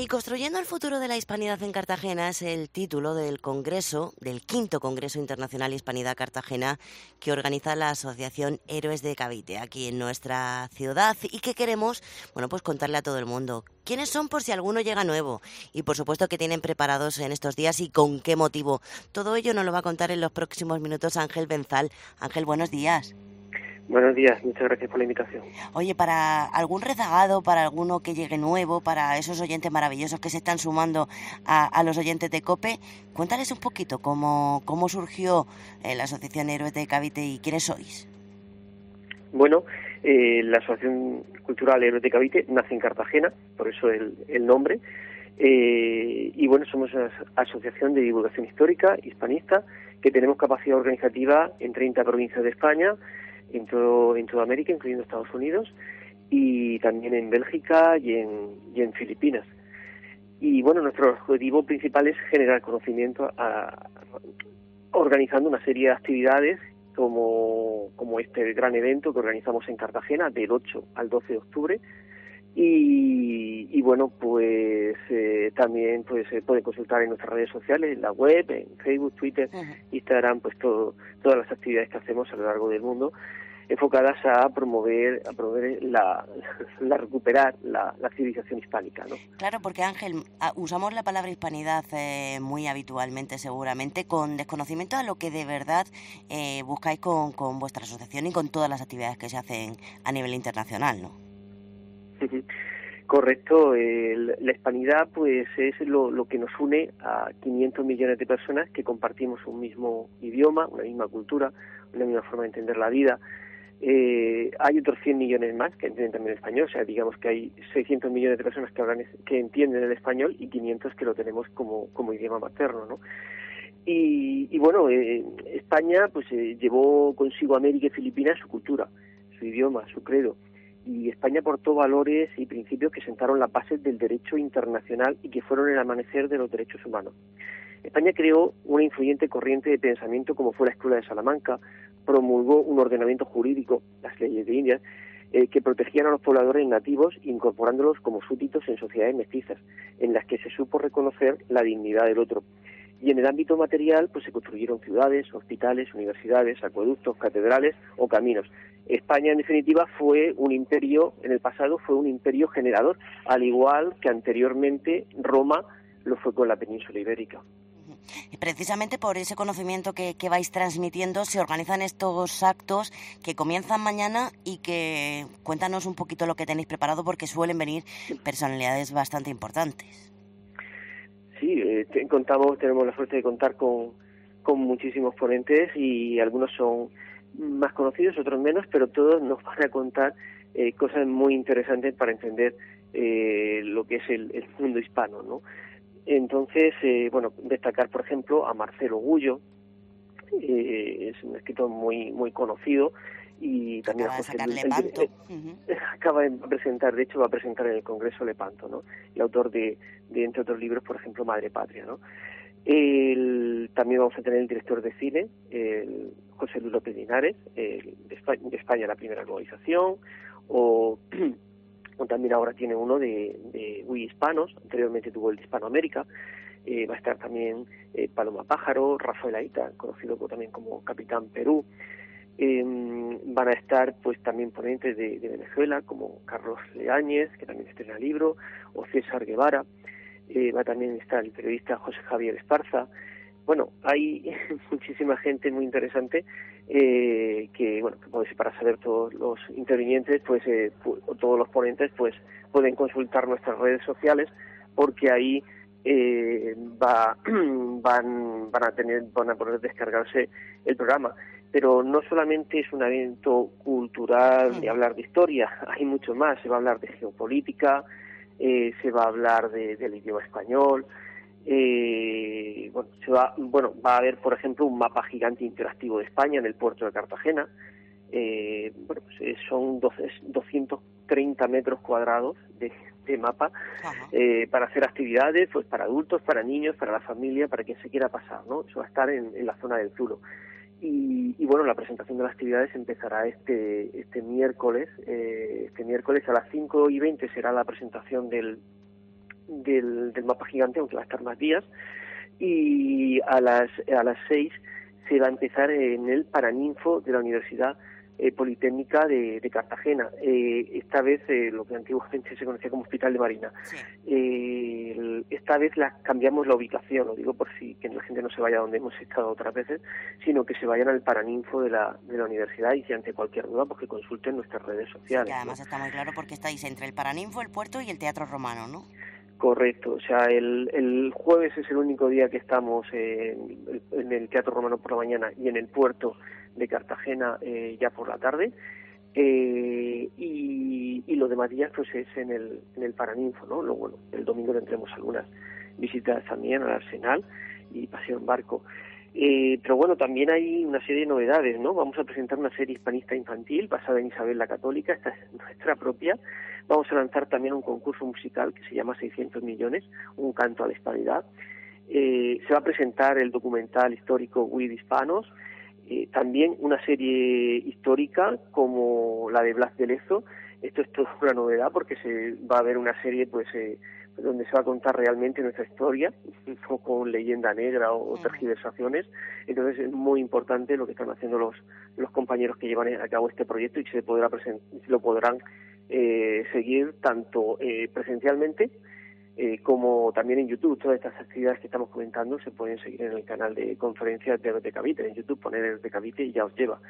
Construyendo el futuro de la hispanidad en Cartagena es el título del congreso, del quinto Congreso Internacional Hispanidad Cartagena, que organiza la Asociación Héroes de Cavite aquí en nuestra ciudad y que queremos, pues contarle a todo el mundo quiénes son por si alguno llega nuevo y por supuesto qué tienen preparados en estos días y con qué motivo. Todo ello nos lo va a contar en los próximos minutos Ángel Benzal. Ángel, buenos días. Buenos días, muchas gracias por la invitación. Oye, para algún rezagado, para alguno que llegue nuevo, para esos oyentes maravillosos que se están sumando a los oyentes de COPE, cuéntales un poquito cómo surgió la Asociación Héroes de Cavite y quiénes sois. Bueno, la Asociación Cultural Héroes de Cavite nace en Cartagena, por eso el nombre, y bueno, somos una asociación de divulgación histórica, hispanista, que tenemos capacidad organizativa en 30 provincias de España, en toda América, incluyendo Estados Unidos, y también en Bélgica y en Filipinas. Y bueno, nuestro objetivo principal es generar conocimiento organizando una serie de actividades como este gran evento que organizamos en Cartagena del 8 al 12 de octubre. Y bueno, pues también se puede consultar en nuestras redes sociales, en la web, en Facebook, Twitter, Instagram, pues todas las actividades que hacemos a lo largo del mundo, enfocadas a promover recuperar la civilización hispánica, ¿no? Claro, porque Ángel, usamos la palabra hispanidad muy habitualmente, seguramente, con desconocimiento a lo que de verdad buscáis con vuestra asociación y con todas las actividades que se hacen a nivel internacional, ¿no? Correcto, la hispanidad pues es lo que nos une a 500 millones de personas que compartimos un mismo idioma, una misma cultura, una misma forma de entender la vida. Hay otros 100 millones más que entienden también el español, o sea, digamos que hay 600 millones de personas que entienden el español y 500 que lo tenemos como idioma materno, ¿no? Y bueno, España pues llevó consigo a América y Filipinas su cultura, su idioma, su credo. Y España aportó valores y principios que sentaron las bases del derecho internacional y que fueron el amanecer de los derechos humanos. España creó una influyente corriente de pensamiento como fue la Escuela de Salamanca, promulgó un ordenamiento jurídico, las leyes de Indias, que protegían a los pobladores nativos incorporándolos como súbditos en sociedades mestizas, en las que se supo reconocer la dignidad del otro. Y en el ámbito material pues se construyeron ciudades, hospitales, universidades, acueductos, catedrales o caminos. España, en definitiva, fue un imperio, en el pasado fue un imperio generador, al igual que anteriormente Roma lo fue con la península ibérica. Precisamente por ese conocimiento que vais transmitiendo se organizan estos actos que comienzan mañana y que cuéntanos un poquito lo que tenéis preparado porque suelen venir personalidades bastante importantes. Sí, tenemos la suerte de contar con muchísimos ponentes y algunos son más conocidos, otros menos, pero todos nos van a contar cosas muy interesantes para entender lo que es el mundo hispano, ¿no? Entonces, destacar, por ejemplo, a Marcelo Gullo, es un escritor muy muy conocido, y también a José Luis Lepanto. Acaba de presentar, de hecho va a presentar en el Congreso Lepanto, ¿no? El autor de entre otros libros, por ejemplo, Madre Patria, ¿no? También vamos a tener el director de cine, José Luis López Linares, de España la primera globalización, o también ahora tiene uno de We Hispanos, anteriormente tuvo el de Hispanoamérica. Va a estar también Paloma Pájaro, Rafael Aita, conocido también como Capitán Perú. Van a estar pues también ponentes de Venezuela, como Carlos Leáñez, que también estrena libro, o César Guevara. Va también estar el periodista José Javier Esparza. Bueno, hay muchísima gente muy interesante que para saber todos los intervinientes, o todos los ponentes, pues pueden consultar nuestras redes sociales, porque ahí van a poder descargarse el programa. Pero no solamente es un evento cultural de hablar de historia, hay mucho más. Se va a hablar de geopolítica, se va a hablar del idioma español. Va a haber, por ejemplo, un mapa gigante interactivo de España en el puerto de Cartagena. Son 230 metros cuadrados de mapa para hacer actividades, pues para adultos, para niños, para la familia, para quien se quiera pasar, ¿no? Eso va a estar en la zona del Zulo. Y bueno, la presentación de las actividades empezará este miércoles. Este miércoles a las 5:20 será la presentación del del mapa gigante, aunque va a estar más días, y a las 6 se va a empezar en el Paraninfo de la Universidad Politécnica de Cartagena. Esta vez lo que antiguamente se conocía como Hospital de Marina. Esta vez cambiamos la ubicación, lo digo por si que la gente no se vaya donde hemos estado otras veces, sino que se vayan al Paraninfo de la universidad, y si ante cualquier duda pues que consulten nuestras redes sociales. Sí, que además está muy claro porque estáis entre el Paraninfo, el puerto y el Teatro Romano, ¿no? Correcto, o sea, el jueves es el único día que estamos en el Teatro Romano por la mañana y en el puerto de Cartagena ya por la tarde, y los demás días pues es en el Paraninfo, ¿no? Luego, bueno, el domingo tendremos algunas visitas también al Arsenal y paseo en barco. Pero bueno, también hay una serie de novedades, ¿no? Vamos a presentar una serie hispanista infantil basada en Isabel la Católica, esta es nuestra propia. Vamos a lanzar también un concurso musical que se llama 600 millones, un canto a la hispanidad. Se va a presentar el documental histórico With Hispanos, también una serie histórica como la de Blas de Lezo. Esto es toda una novedad porque se va a ver una serie pues donde se va a contar realmente nuestra historia, no con leyenda negra o tergiversaciones. Entonces es muy importante lo que están haciendo los compañeros que llevan a cabo este proyecto, y se lo podrán seguir tanto presencialmente como también en YouTube. Todas estas actividades que estamos comentando se pueden seguir en el canal de conferencias de Héroes de Cavite. En YouTube poner Héroes de Cavite y ya os lleva.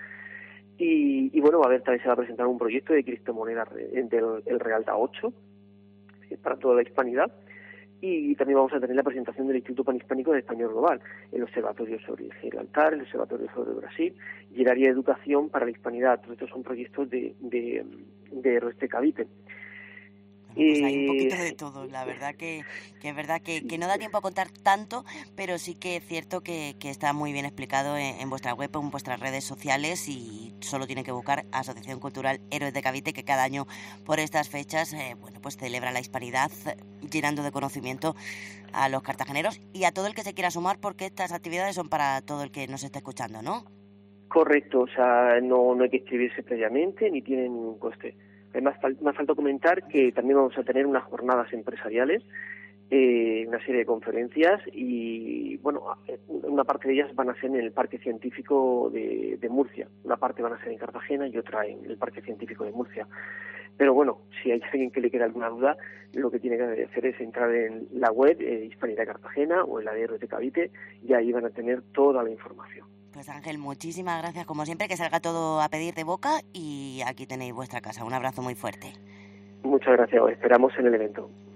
Y bueno, también se va a presentar un proyecto de criptomoneda del Realta 8 para toda la hispanidad, y también vamos a tener la presentación del Instituto Panhispánico de Español Global, el Observatorio sobre el Gibraltar, el Observatorio sobre Brasil y el área de educación para la hispanidad. Todos estos son proyectos de Héroes de Cavite. Pues hay un poquito de todo, la verdad que es verdad que no da tiempo a contar tanto, pero sí que es cierto que está muy bien explicado en vuestra web, en vuestras redes sociales, y solo tienen que buscar Asociación Cultural Héroes de Cavite, que cada año por estas fechas pues celebra la hispanidad, llenando de conocimiento a los cartageneros y a todo el que se quiera sumar, porque estas actividades son para todo el que nos esté escuchando, ¿no? Correcto, o sea, no hay que inscribirse previamente ni tiene ningún coste. Además, me falta comentar que también vamos a tener unas jornadas empresariales, una serie de conferencias, y bueno, una parte de ellas van a ser en el Parque Científico de Murcia. Una parte van a ser en Cartagena y otra en el Parque Científico de Murcia. Pero bueno, si hay alguien que le queda alguna duda, lo que tiene que hacer es entrar en la web Hispanidad Cartagena o en la de Héroes de Cavite, y ahí van a tener toda la información. Pues Ángel, muchísimas gracias como siempre, que salga todo a pedir de boca, y aquí tenéis vuestra casa. Un abrazo muy fuerte. Muchas gracias, os esperamos en el evento.